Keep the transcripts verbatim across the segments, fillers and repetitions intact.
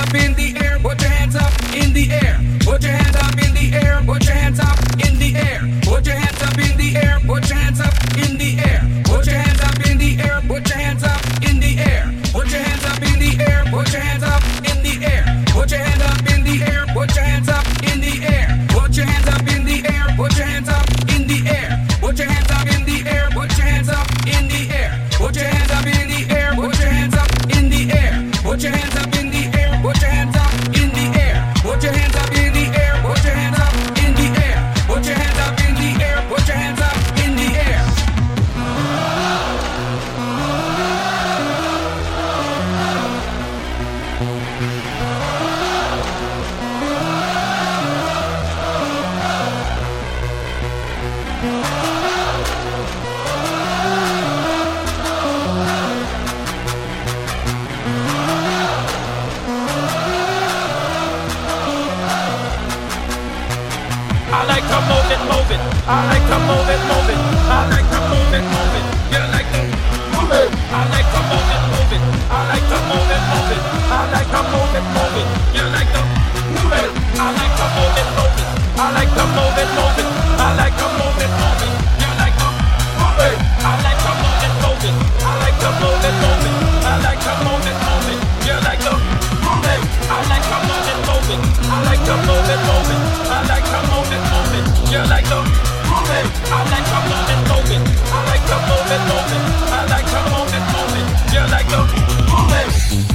up in the air, put your hands up in the air. Put your hands up in the air, put your hands up in the air. Put your hands up in the air, put your hands up in the air. Put your hands up in the air, put your hands up in the air. Put your hands up in the air, put your hands up in the air. Put your hands up in the air, put your hands up in the air. Put your hands up in the air, put your hands up in the air. Put your hands up in the air, put your hands up in the air. Put your hands up in the air, put your hands up in the air. Put your hands up in the air, put your hands up in the air. Put your hands up in the air, put your hands up in the air. Put your hands up in the air, put your hands up in the air. I like to move it, move it. I like to move it, move it. I like to move it, move it. You like to move it. I like to move it, move it. I like to move it, move it. I like to move it, move it. You like to move it. I like to move it, move it. I like to move it, move it. I like to move it, move it. You like to move it. I like to move it, move it. I like to move it, move it. I like to move it, move it. You like to move it. I like to move it, move it. I like to move it, move it. I like to move it, move it. You like to move it. I like to move it, move it. I like to move it, move it. I like to move it, move it. You like to move it.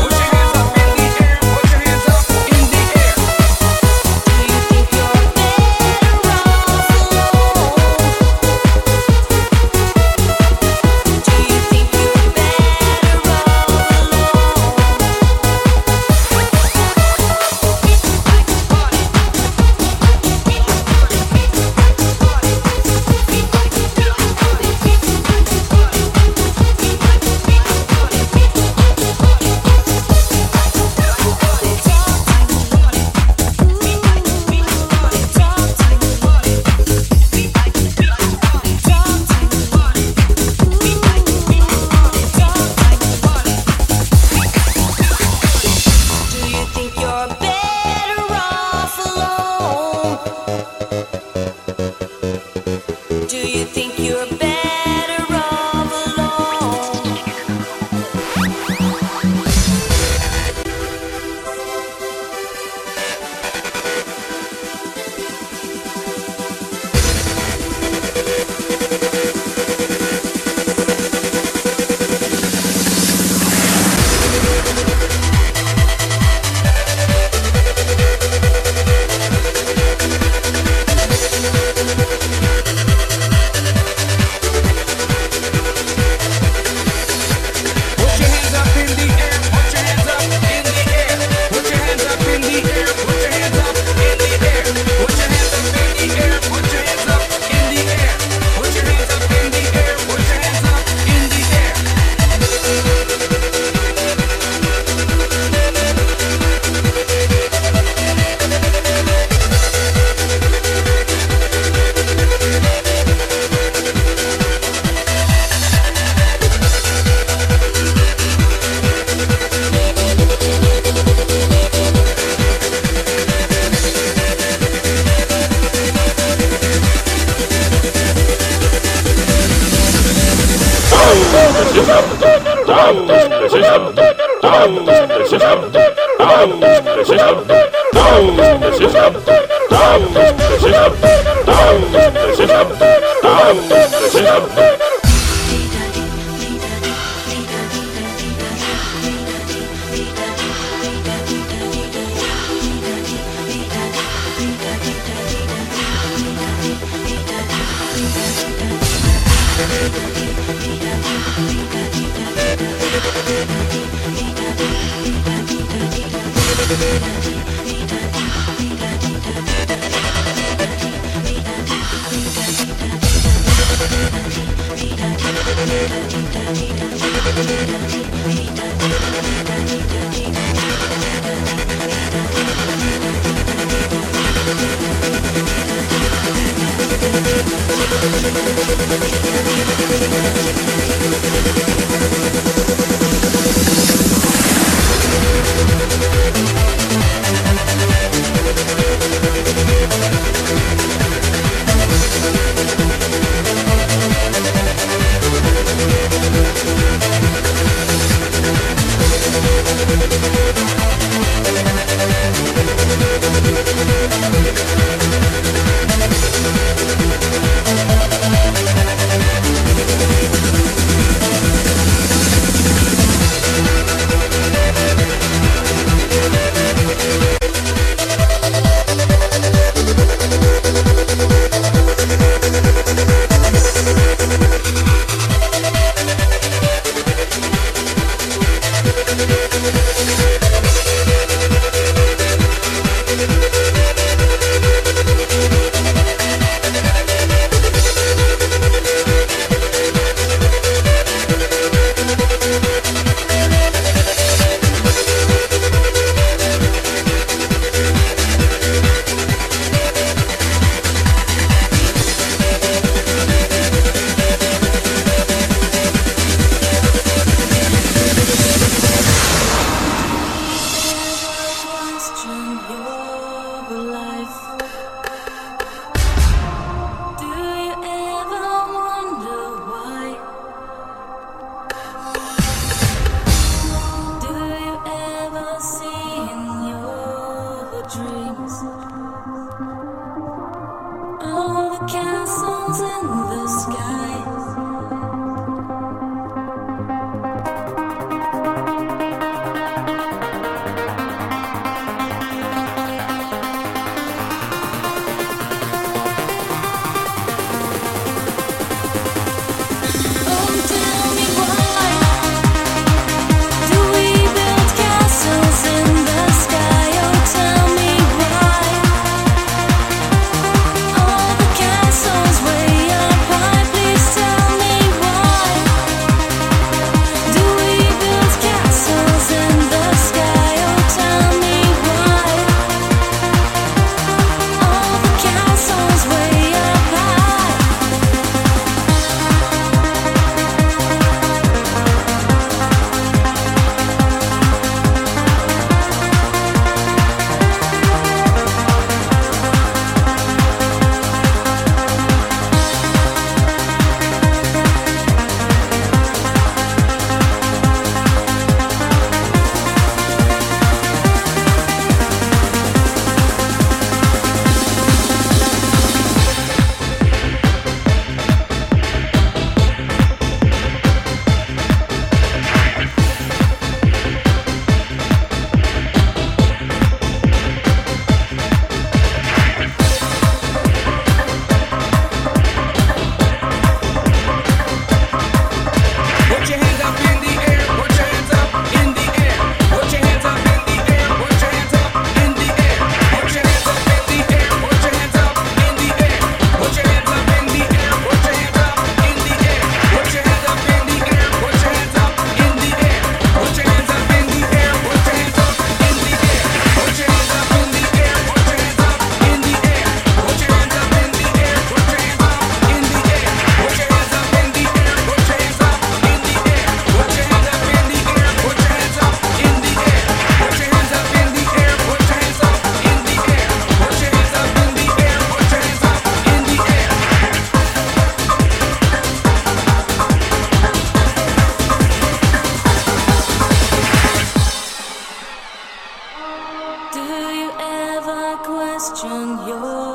Put your hands up in the air. We'll be right back. you ever question your